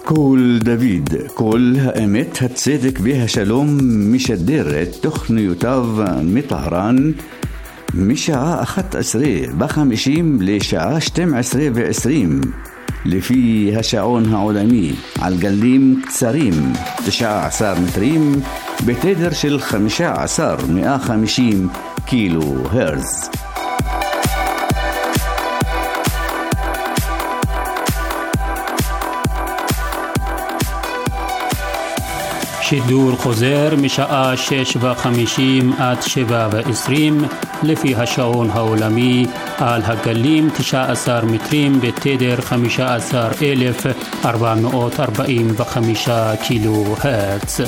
קול דוד, קול האמת, הצדק והשלום, משדר את תוכניותיו מטהרן משעה 11:50 לשעה 12:20 לפי השעון העולמי, על גלים קצרים 19 מטרים בתדר של 15,150 קילו הרץ. שידור חוזר משעה 6:50 עד 7:20 לפי השעון העולמי, על הגלים 19 מטרים בתדר 15,445 קילו הרץ.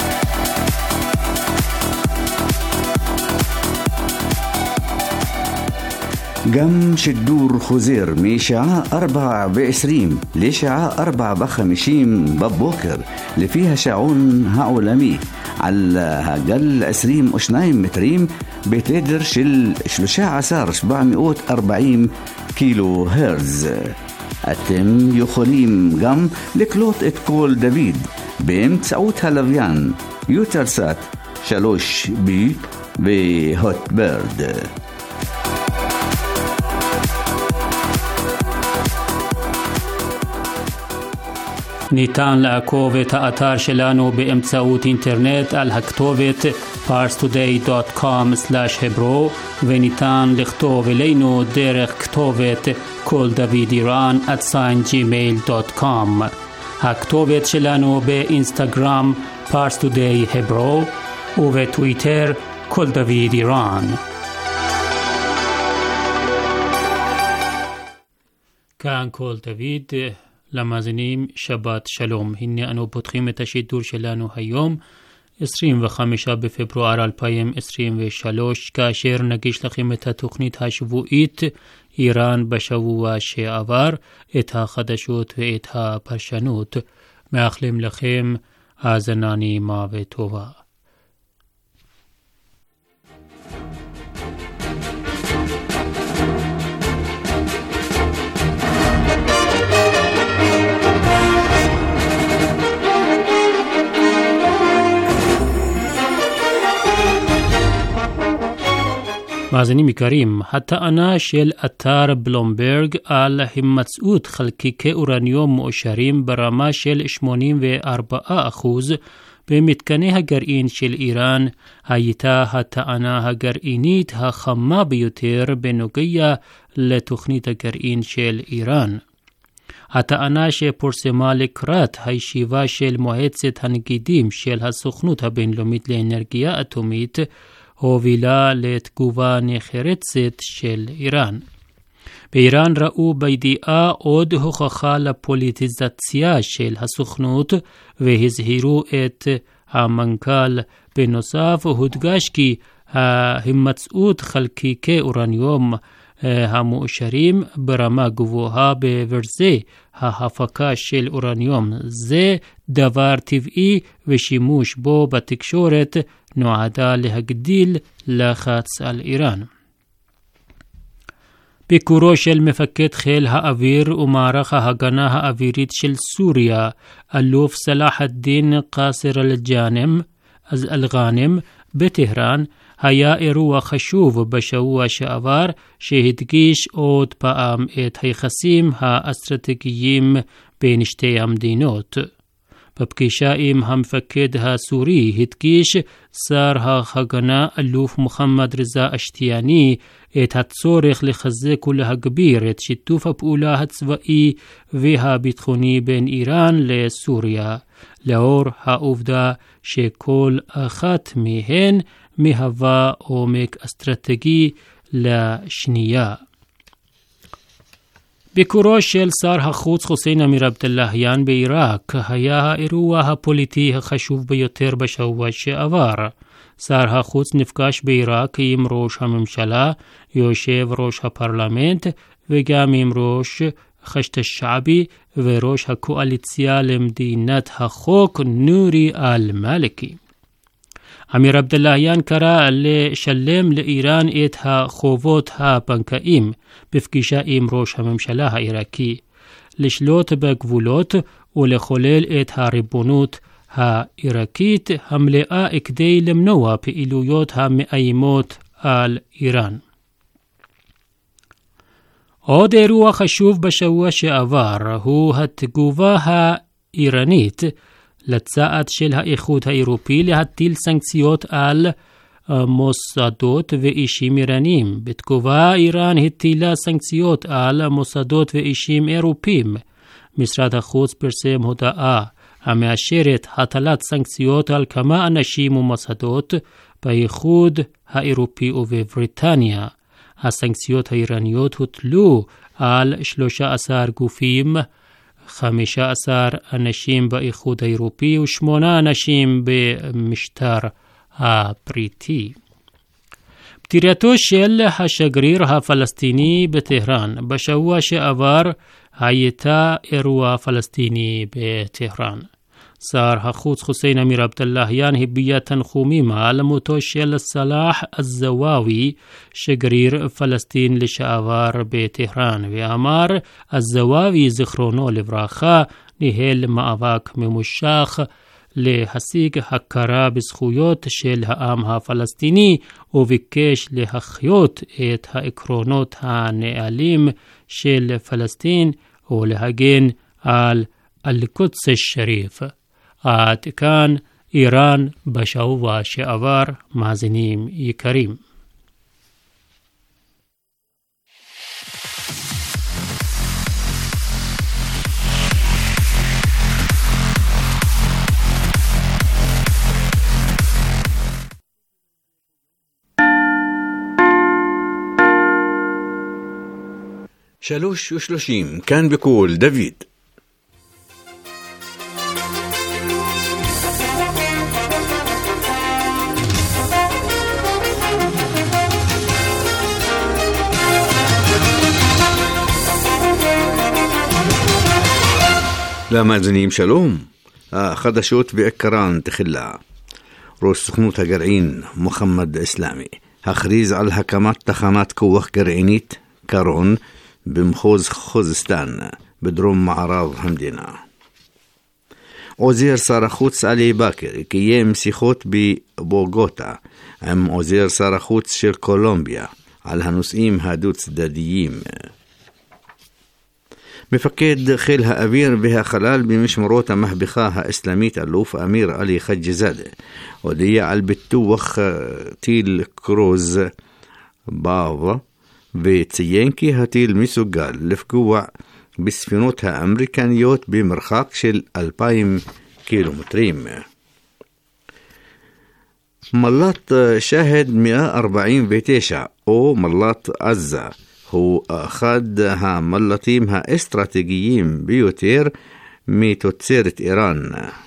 גם שידור חוזר משעה 4:20 לשעה 4:50 בבוקר לפי השעון העולמי, על הגל 22 מטרים בתדר של 13,740 קילו הרץ. אתם יכולים גם לקלוט את קול דוד באמצעות הלוויין יוטלסאט 3B והוטברד. ניתן לעקוב את האתר שלנו באמצעות אינטרנט על הכתובת parstoday.com/hebro, וניתן לכתוב אלינו דרך כתובת קול דוד איראן @gmail.com. הכתובת שלנו באינסטגרם parstoday hebro ובטוויטר קול דוד איראן. כאן קול דוד. למאזינים שבת שלום. הנה אנו פותחים את השידור שלנו היום 25 בפברואר 2023, כאשר נגיש לכם את התוכנית השבועית איראן בשבוע שעבר, את החדשות ואת הפרשנות. מאחלים לכם האזנה נעימה וטובה. מאזינים יקרים, הטענה של אתר בלומברג על הימצאות חלקיקי אורניום מאושרים ברמה של 84% במתקני הגרעין של איראן הייתה הטענה הגרעינית החמה ביותר בנוגע לתוכנית הגרעין של איראן. הטענה שפורסמה לקראת הישיבה של מועצת הנגידים של הסוכנות הבינלאומית לאנרגיה אטומית הובילה לתגובה נחרצת של איראן. באיראן ראו בידיעה עוד הוכחה לפוליטיזציה של הסוכנות והזהירו את המנכ"ל. בנוסף הודגש כי ההימצאות חלקיקי אורניום המאושרים ברמה גבוהה בברזי ההפקה של אורניום זה דבר טבעי, ושימוש בו בתקשורת נועדה להגדיל לחץ על איראן. ביקורו של מפקד חיל האוויר ומערך ההגנה האווירית של סוריה, אלוף סלאח א-דין קאסר אל-גאנם בטהרן, היה אירוע חשוב בשבוע שעבר שהדגיש עוד פעם את היחסים האסטרטגיים בין שתי המדינות. בפגישה עם המפקד הסורי הדגיש שר ההגנה אלוף מוחמד רזה אשתיאני את הצורך לחזק ולהגביר את שיתוף הפעולה הצבאי והביטחוני בין איראן לסוריה, לאור העובדה שכל אחת מהן מהווה עומק אסטרטגי לשנייה. ביקורו של שר החוץ חוסיין אמיר עבדאללהיאן בעיראק היה האירוע הפוליטי החשוב ביותר בשבוע שעבר. שר החוץ נפגש בעיראק עם ראש הממשלה, יושב ראש הפרלמנט וגם עם ראש חשת השעבי וראש הקואליציה למדינת החוק נורי אל-מאלכי. אמיר עבדאללהיאן קרא לשלם לאיראן את החובות הבנקאיים בפגישה עם ראש הממשלה העיראקי, לשלוט בגבולות ולחולל את הריבונות העיראקית המלאה כדי למנוע פעילויות המאיימות על איראן. עוד אירוע חשוב בשבוע שעבר הוא התגובה האיראנית לצעד של האיחוד האירופי להטיל סנקציות על מוסדות ואישים איראנים. בתגובה איראן הטילה סנקציות על מוסדות ואישים אירופים. משרד החוץ פרסם הודעה המאשרת הטלת סנקציות על כמה אנשים ומוסדות באיחוד האירופי ובבריטניה. הסנקציות האיראניות הוטלו על 13 גופים, 15 אנשים באיחוד האירופי ו8 אנשים במשטר הבריטי. פטירתו של השגריר הפלסטיני בטהרן בשבוע שעבר הייתה אירוע פלסטיני בטהרן. שר החוץ חוסיין אמיר עבדאללהיאן הביע תנחומים על מותו של סלאח א-זוואוי, שגריר פלסטין לשעבר בטהרן, ואמר א-זוואוי זכרונו לברכה ניהל מאבק ממושך להשיג הכרה בזכויות של העם הפלסטיני וביקש להחיות את העקרונות הנעלים של פלסטין ולהגן על אל-קודס א-שריף. עד כאן איראן בשבוע שעבר, מאזינים יקרים. שלוש ושלושים, כאן בקול דוד. למאזינים שלום, החדשות בעיקרן תחילה. ראש סוכנות הגרעין מוחמד אסלאמי הכריז על הקמת תחנת כוח גרעינית קרון במחוז חוזסטן בדרום מערב המדינה. עוזר שר החוץ עלי בכר קיים שיחות בבוגוטה עם עוזר שר החוץ של קולומביה על הנושאים הדו-צדדיים. מפקד חיל האוויר והחלל במשמרות המהפכה האסלאמית אלוף אמיר עלי חג'זאדה הודיע על ביטוח טיל קרוז באווה וציין כי הטיל מסוגל לפגוע בספינות האמריקניות במרחק של 2,000 קילומטרים. מל"ט שהד 149 או מל"ט עזה הוא אחד המל"טים האסטרטגיים ביותר מתוצרת איראן.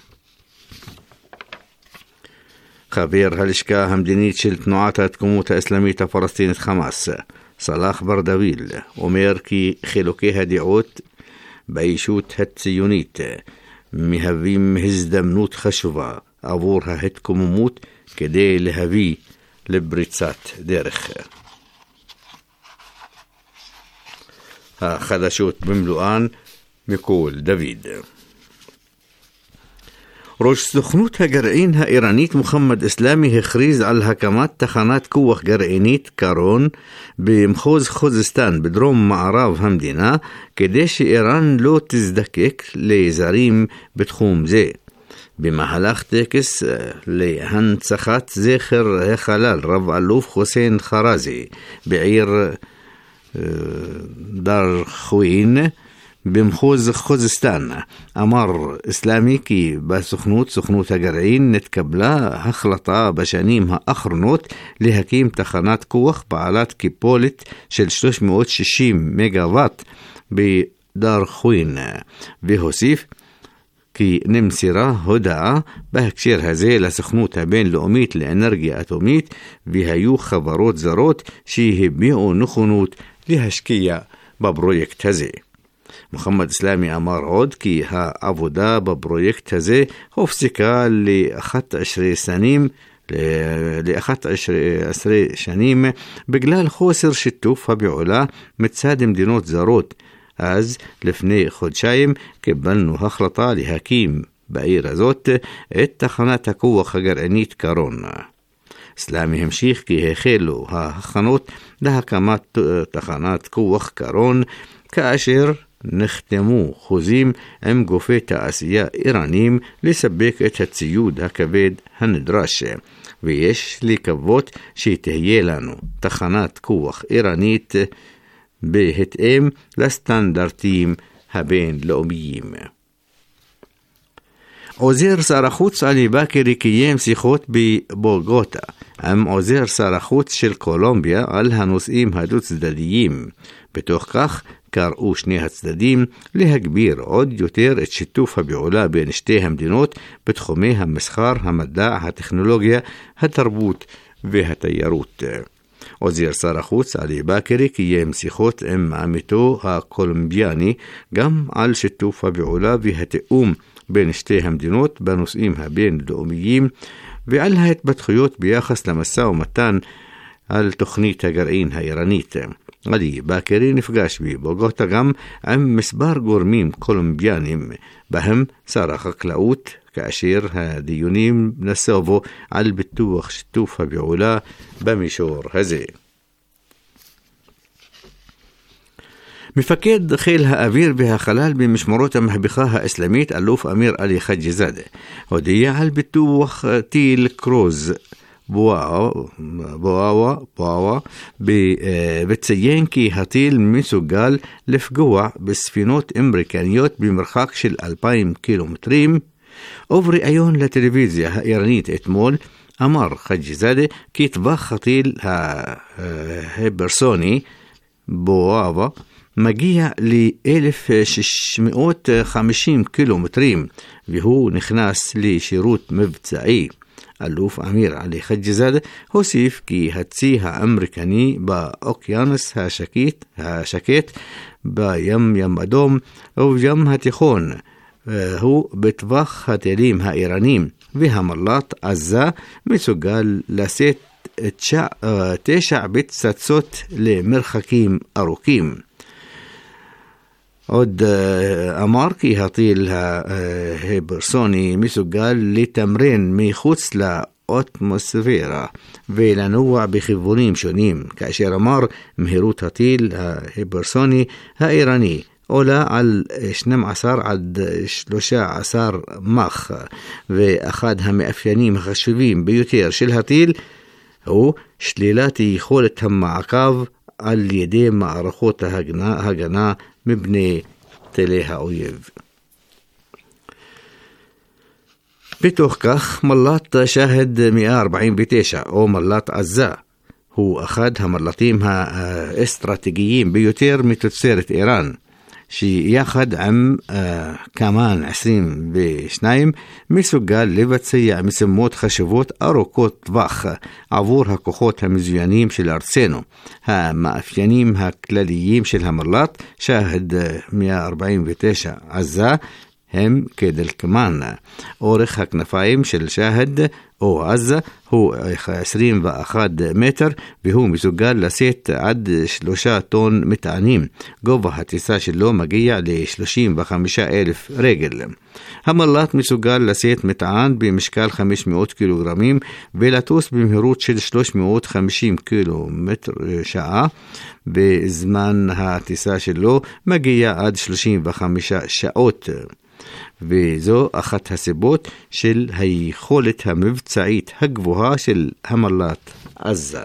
חבר הלשכה המדינית של תנועת התקומות האסלאמית הפלסטינית חמאס, סלאח ברדוויל, אומר כי חילוקי הדעות בישות הציונית מהווים הזדמנות חשובה עבור ההתקוממות כדי להביא לפריצת דרך. החדשות במלואן מקול דוד. ראש סוכנות הגרעין האיראנית מוחמד אסלאמי הכריז על הקמת תחנת כוח גרעינית קרון במחוז חוזסטן בדרום מערב המדינה כדי שאיראן לא תזדקק לזרים בתחום זה. במהלך טקס להנצחת זכר החלל רב אלוף חוסיין חרזי בעיר דאר חווין במחוז חוזסטן, אמר אסלאמי כי סוכנות הגרעין נתקבלה החלטה בשנים האחרונות להקים תחנת כוח בעלת קיבולת של 360 מגוואט בדאר חווין, והוסיף כי נמסרה הודעה בהקשר הזה לסוכנות הבינלאומית לאנרגיה אטומית והיו חברות זרות שהביעו נכונות להשקיע בפרויקט הזה. מוחמד אסלאמי אמר עוד כי העבודה בפרויקט הזה הופסקה ל-11 שנים בגלל חוסר שיתוף הפעולה מצד מדינות זרות אז לפני חודשיים קיבלנו החלטה להקים בעיר הזאת את תחנת הכוח הגרעינית קרון. סלאמי המשיך כי החלו ההכנות להקמת תחנת כוח קרון כאשר נחתמו חוזים עם גופי תעשייה איראנים לספק את הציוד הכבד הנדרש, ויש לקוות שתהיה לנו תחנת כוח איראנית בהתאם לסטנדרטים הבינלאומיים. עוזר שר החוץ עלי באקרי קיים שיחות בבוגוטה עם עוזר שר החוץ של קולומביה על הנושאים הדו-צדדיים. בתוך כך קראו שני הצדדים להגביר עוד יותר את שיתוף הפעולה בין שתי המדינות בתחומי המסחר, המדע, הטכנולוגיה, התרבות והתיירות. עוזר שר החוץ עלי באקרי קיים שיחות עם עמיתו הקולומביאני גם על שיתוף הפעולה והתיאום בין שתי המדינות בנושאים הבינלאומיים ועל ההתפתחויות ביחס למשא ומתן על תוכנית הגרעין האיראנית. עלי באקרי נפגש בבוגוטה גם עם מספר גורמים קולומביאנים, בהם שר החקלאות, כאשר הדיונים נסובו על פיתוח שיתוף הפעולה במישור הזה. מפקד חיל האוויר והחלל במשמרות המהפכה האסלאמית אלוף אמיר עלי חג'יזאדה הודיע על פיתוח טיל קרוז בואווה וציין כי הטיל מסוגל לפגוע בספינות אמריקניות במרחק של 2,000 קילומטרים. ובראיון לטלוויזיה האיראנית אתמול אמר חג'יזאדה כי טווח הטיל ההיפרסוני בואווה מגיע ל-1,650 קילומטרים והוא נכנס לשירות מבצעי. אלוף אמיר עלי חג'יזאדה הוסיף כי הצי האמריקני באוקיינוס השקט בים אדום ובים התיכון הוא בטווח הטילים האיראנים, והמל"ט עזה מסוגל לשאת 9 פצצות למרחקים ארוכים. עוד אמר כי הטיל ההיפרסוני מסוגל לתמרן מחוץ לאטמוספירה ולנוע בכיוונים שונים, כאשר אמר מהירות הטיל ההיפרסוני האיראני עולה על 12 עד 13 מח, ואחד המאפיינים החשובים ביותר של הטיל הוא שלילת יכולת המעקב על ידי מערכות ההגנה מפני טילי האויב. בתוך כך מל"ט שהד 149 או מל"ט עזה הוא אחד המל"טים האסטרטגיים ביותר מתוצרת איראן, שיחד עם כמאן 22 מסוגל לבצע משימות חשובות ארוכות טווח עבור הכוחות המזוינים של ארצנו. המאפיינים הכלליים של המל"ט שהד 149 עזה הם כדלקמן: אורך הכנפיים של שהד או עזה הוא 21 מטר והוא מסוגל לשאת עד 3 טון מטענים. גובה הטיסה שלו מגיע ל-35,000 רגל. המל"ט מסוגל לשאת מטען במשקל 500 קילוגרמים ולטוס במהירות של 350 קילומטר שעה, בזמן הטיסה שלו מגיע עד 35 שעות. וזו אחת הסיבות של היכולת המבצעית הגבוהה של המל"ט עזה.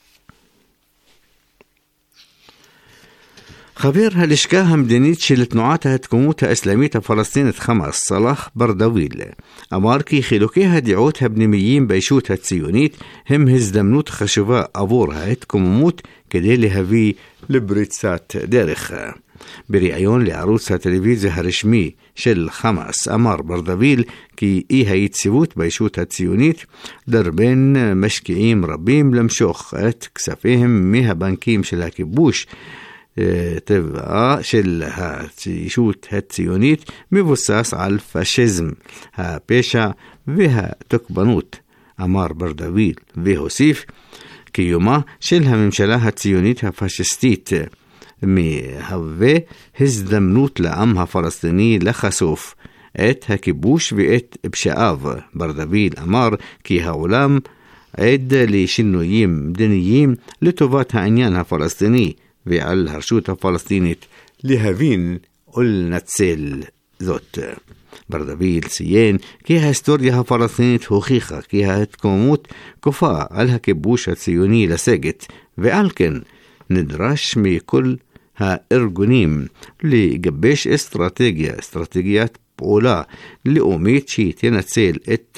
חבר הלשכה המדינית של תנועת ההתקוממות האסלאמית הפלסטינית חמאס, סלאח ברדוויל, אמר כי חילוקי הדעות הפנימיים בישות הציונית הם הזדמנות חשובה עבור ההתקוממות כדי להביא לפריצת דרך. בריאיון לערוץ הטלוויזיה הרשמי של חמאס אמר ברדוויל כי אי היציבות בישות הציונית דרבן משקיעים רבים למשוך את כספיהם מהבנקים של הכיבוש. טבעה של הישות הציונית מבוסס על פאשיזם, הפשע והתוקפנות, אמר ברדוויל, והוסיף קיומה של הממשלה הציונית הפאשיסטית מהווה הזדמנות לעם הפלסטיני לחשוף את הכיבוש ואת פשעיו. ברדוויל אמר כי העולם עד לשינויים מדיניים לטובת העניין הפלסטיני, ועל הרשות הפלסטינית להבין ולנצל זאת. ברדוויל ציין כי ההיסטוריה הפלסטינית הוכיחה כי ההתקוממות כופה על הכיבוש הציוני לסגת, ועל כן נדרש מכל הארגונים לגבש אסטרטגיית פעולה לאומית שתנצל את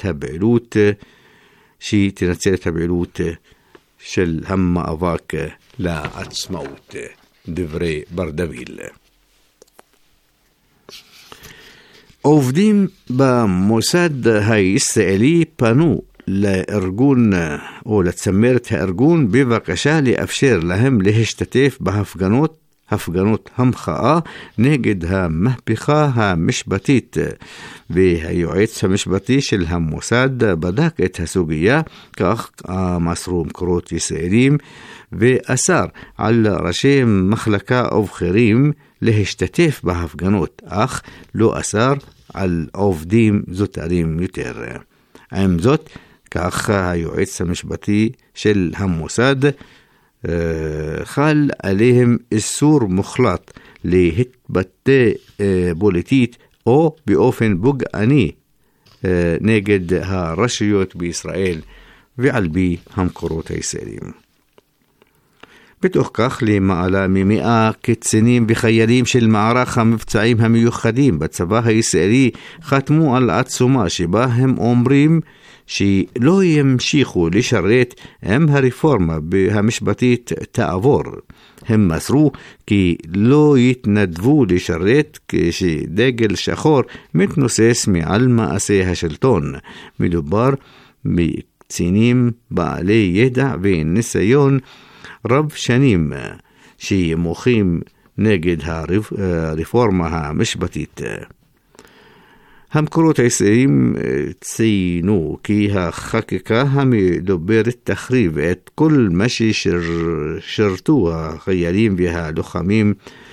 הפעילות של המאבק לעצמאות. דברי ברדוויל. עובדים במוסד הישראלי פנו לארגון או לצמרת הארגון בבקשה לאפשר להם להשתתף בהפגנות המחאה נגד המהפכה המשפטית, והיועץ המשפטי של המוסד בדק את הסוגיה, כך מסרו מקורות ישראלים, ואסר על ראשי מחלקה ובכירים להשתתף בהפגנות, אך לא אסר על עובדים זוטרים יותר. עם זאת, כך היועץ המשפטי של המוסד, חל עליהם איסור מוחלט להתבטא פוליטית או באופן פוגעני נגד הרשויות בישראל ועל פי המקורות הישראלים. בתוך כך, למעלה מ100 קצינים וחיילים של מערך המבצעים המיוחדים בצבא הישראלי חתמו על עצומה שבה הם אומרים שלא ימשיכו לשרת אם הרפורמה המשפטית תעבור. הם מסרו כי לא יתנדבו לשרת כשדגל שחור מתנוסס מעל מעשי השלטון. מדובר בקצינים בעלי ידע וניסיון רב שנים שמוחים נגד הרפורמה המשפטית. המקורות הישראלים ציינו כי החקיקה המדוברת תחריב את כל מה ששרתו החיילים והלוחמים,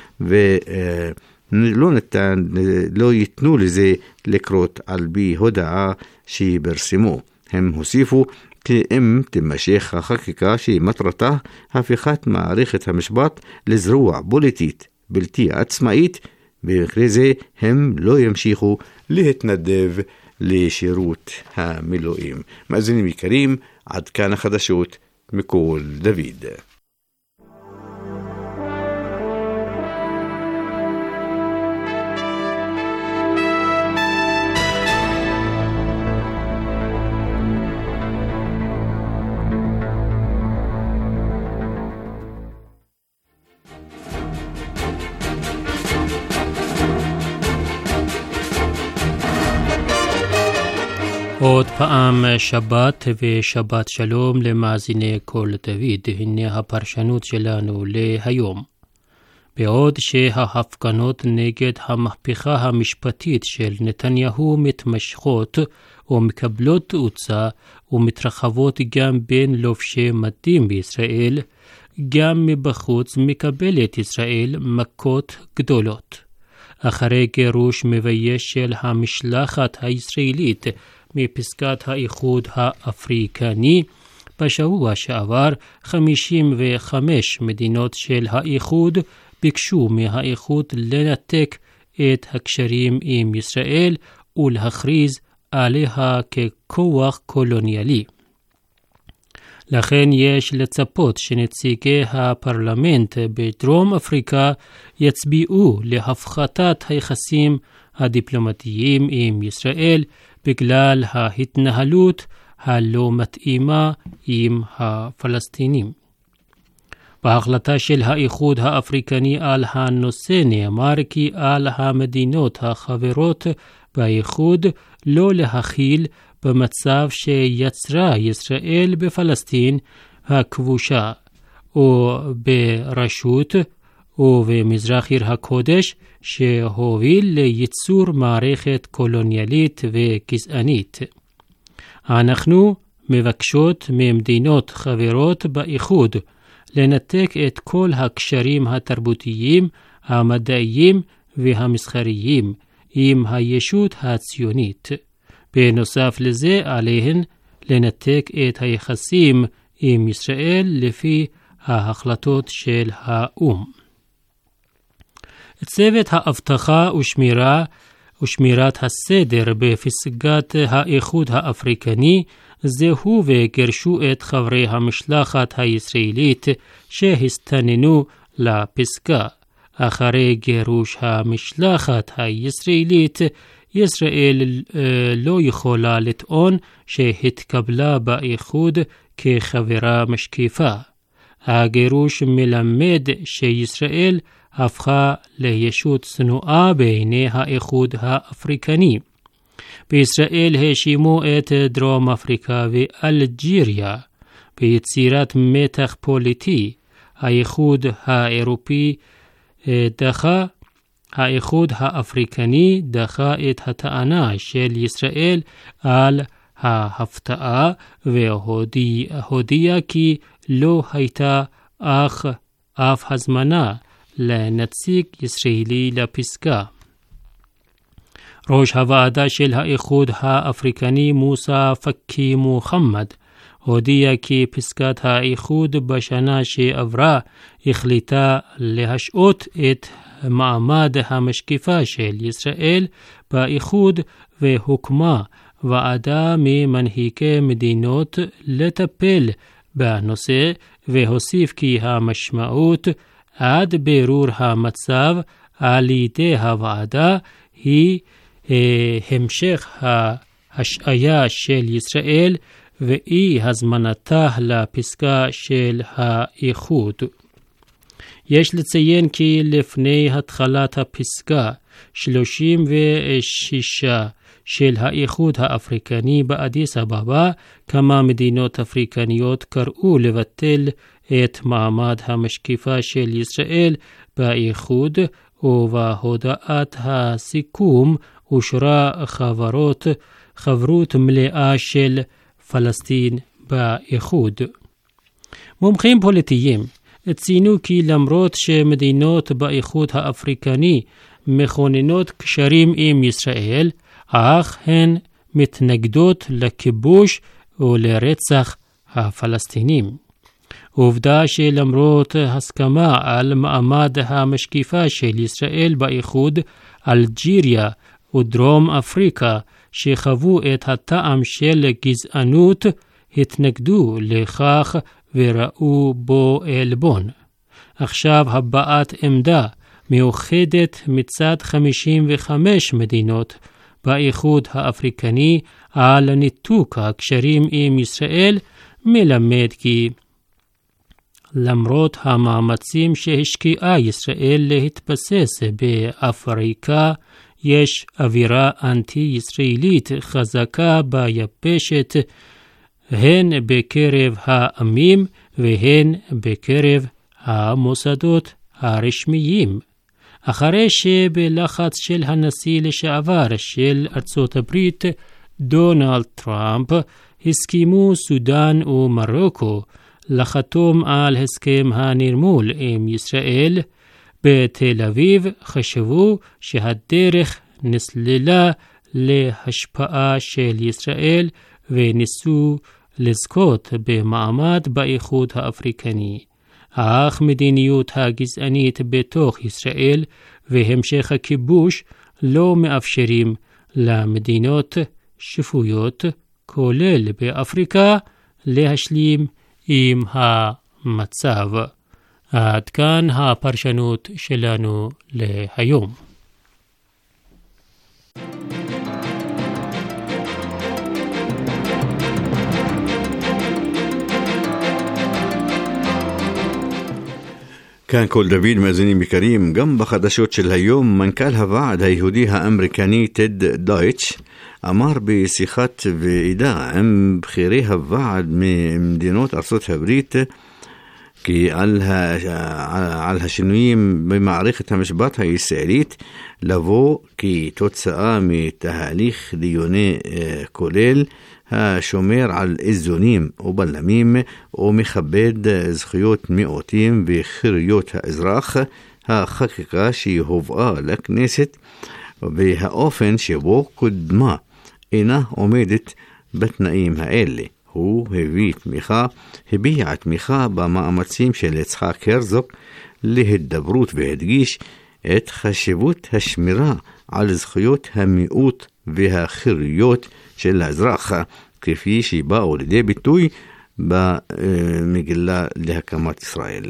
ולא ייתנו לזה לקרות על פי הודעה שפרסמו. הם הוסיפו כי אם תימשך החקיקה שמטרתה הפיכת מערכת המשפט לזרוע פוליטית בלתי עצמאית, במקרה זה הם לא ימשיכו להתנדב לשירות המילואים. מאזינים יקרים, עד כאן החדשות מכל דוד. עוד פעם שבת ושבת שלום למאזיני כל דוד. הנה הפרשנות שלנו להיום. בעוד שההפגנות נגד המהפכה המשפטית של נתניהו מתמשכות ומקבלות תאוצה ומתרחבות גם בין לובשי מדים בישראל, גם מבחוץ מקבלת ישראל מכות גדולות. אחרי גירוש מבייש של המשלחת הישראלית מפסקת האיחוד האפריקני, בשבוע שעבר 55 מדינות של האיחוד ביקשו מהאיחוד לנתק את הקשרים עם ישראל ולהכריז עליה ככוח קולוניאלי. לכן יש לצפות שנציגי הפרלמנט בדרום אפריקה יצביעו להפחתת היחסים הדיפלומטיים עם ישראל בגלל ההתנהלות הלא מתאימה עם הפלסטינים. בהחלטה של האיחוד האפריקני על הנושא נאמר כי על המדינות החברות באיחוד לא להכיל במצב שיצרה ישראל בפלסטין הכבושה או ברשות או במזרח עיר הקודש שהוביל לייצור מערכת קולוניאלית וגזענית. אנחנו מבקשות ממדינות חברות באיחוד לנתק את כל הקשרים התרבותיים, המדעיים והמסחריים עם הישות הציונית. בנוסף לזה, עליהן לנתק את היחסים עם ישראל לפי ההחלטות של האו"ם. צוות האבטחה ושמירת הסדר בפסגת האיחוד האפריקני זהו וגרשו את חברי המשלחת הישראלית שהסתננו לפסגה. אחרי גירוש המשלחת הישראלית, ישראל לא יכולה לטעון שהתקבלה באיחוד כחברה משקיפה. הגירוש מלמד שישראל הפכה לישות שנואה בעיני האיחוד האפריקני. בישראל האשימו את דרום אפריקה ואלג'יריה ביצירת מתח פוליטי. האיחוד האפריקני דחה את הטענה של ישראל על ההפתעה והודיע כי לא הייתה אף הזמנה לנציג ישראלי לפסגה. ראש הוועדה של האיחוד האפריקני מוסא פקי מוחמד הודיע כי פסגת האיחוד בשנה שעברה החליטה להשעות את מעמד המשקיפה של ישראל באיחוד והוקמה ועדה ממנהיגי מדינות לטפל בנושא, והוסיף כי המשמעות עד בירור המצב על ידי הוועדה היא המשך ההשעיה של ישראל ואי הזמנתה לפסגה של האיחוד. יש לציין כי לפני התחלת הפסגה 36 של האיחוד האפריקני באדיס אבבה, כמה מדינות אפריקניות קראו לבטל את מעמד המשקיפה של ישראל באיחוד, ובהודעת הסיכום אושרה חברות מלאה של פלסטין באיחוד. מומחים פוליטיים ציינו כי למרות שמדינות באיחוד האפריקני מכוננות קשרים עם ישראל, אך הן מתנגדות לכיבוש ולרצח הפלסטינים. עובדה שלמרות הסכמה על מעמד המשקיפה של ישראל באיחוד, אלג'יריה ודרום אפריקה שחוו את הטעם של גזענות התנגדו לכך וראו בו עלבון. עכשיו הבעת עמדה מאוחדת מצד 55 מדינות באיחוד האפריקני על ניתוק הקשרים עם ישראל מלמד כי למרות המאמצים שהשקיעה ישראל להתבסס באפריקה, יש אווירה אנטי-ישראלית חזקה ביבשת, הן בקרב העמים והן בקרב המוסדות הרשמיים. אחרי שבלחץ של הנשיא לשעבר של ארצות הברית דונלד טראמפ הסכימו סודן ומרוקו לחתום על הסכם הנרמול עם ישראל, בתל אביב חשבו שהדרך נסללה להשפעה של ישראל וניסו לזכות במעמד באיחוד האפריקני. אך מדיניות הגזענית בתוך ישראל והמשך הכיבוש לא מאפשרים למדינות שפויות, כולל באפריקה, להשלים עם המצב. עד כאן הפרשנות שלנו להיום. כאן כל דוד, מאזינים יקרים. גם בחדשות של היום, מנכ"ל הוועד היהודי האמריקני טד דויטש אמר בשיחת ועידה עם בכירי הוועד ממדינות ארצות הברית כי על השינויים במערכת המשפט הישראלית לבוא כתוצאה מתהליך דיוני כולל השומר על איזונים ובלמים ומכבד זכויות מיעוטים וחירויות האזרח, החקיקה שהובאה לכנסת והאופן שבו קודמה אינה עומדת בתנאים האלה. הוא הביע תמיכה במאמצים של יצחק הרצוג להידברות והדגיש את חשיבות השמירה על זכויות המיעוט והחירויות של האזרח, כפי שבאו לידי ביטוי במגילה להקמת ישראל.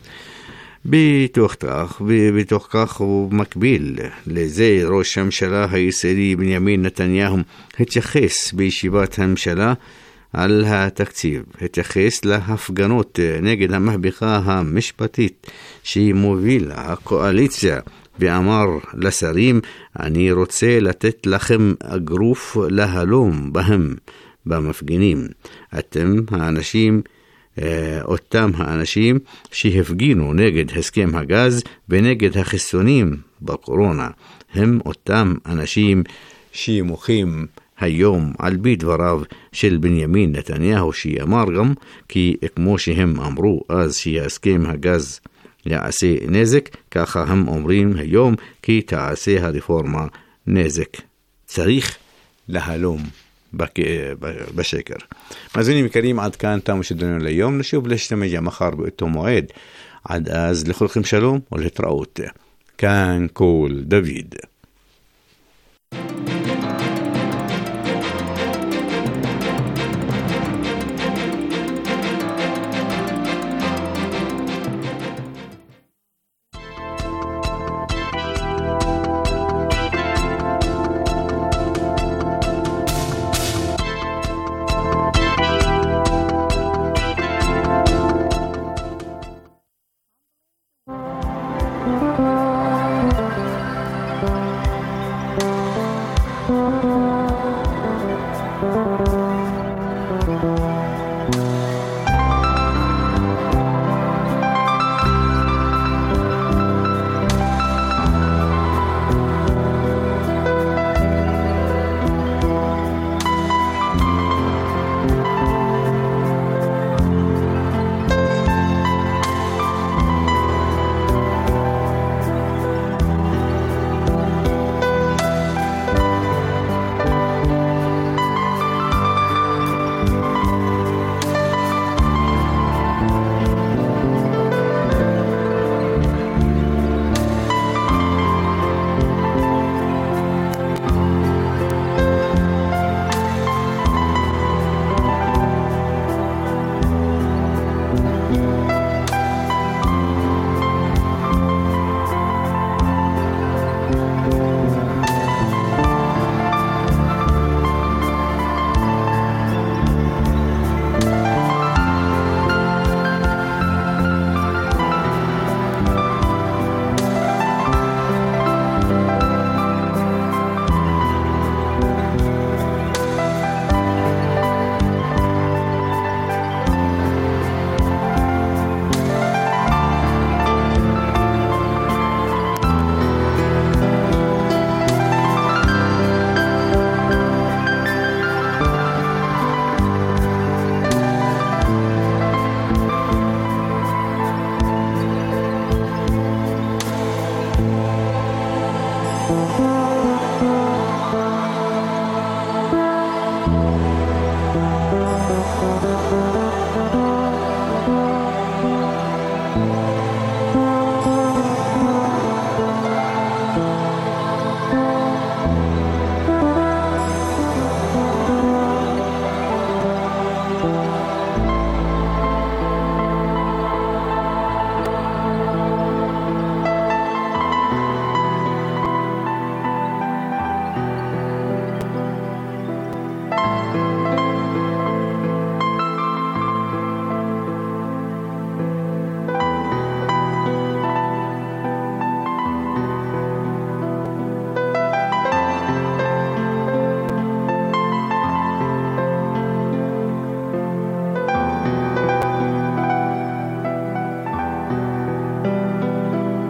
בתוך כך הוא מקביל לזה, ראש הממשלה הישראלי בנימין נתניהו התייחס בישיבת הממשלה על התקציב, התייחס להפגנות נגד המהפכה המשפטית שמובילה הקואליציה, ואמר לשרים, אני רוצה לתת לכם אגרוף להלום בהם במפגינים. אותם האנשים שהפגינו נגד הסכם הגז ונגד החיסונים בקורונה, הם אותם אנשים שמוחים היום על פי דבריו של בנימין נתניהו, שאמר גם כי כמו שהם אמרו אז שהסכם הגז יעשה נזק, ככה הם אומרים היום כי תעשה הרפורמה נזק. צריך להלום בשקר. מאזינים יקרים, עד כאן תם שידורנו ליום. נשוב להשתמע מחר באותו מועד. עד אז לכולכם שלום ולהתראות. כאן כל דוד.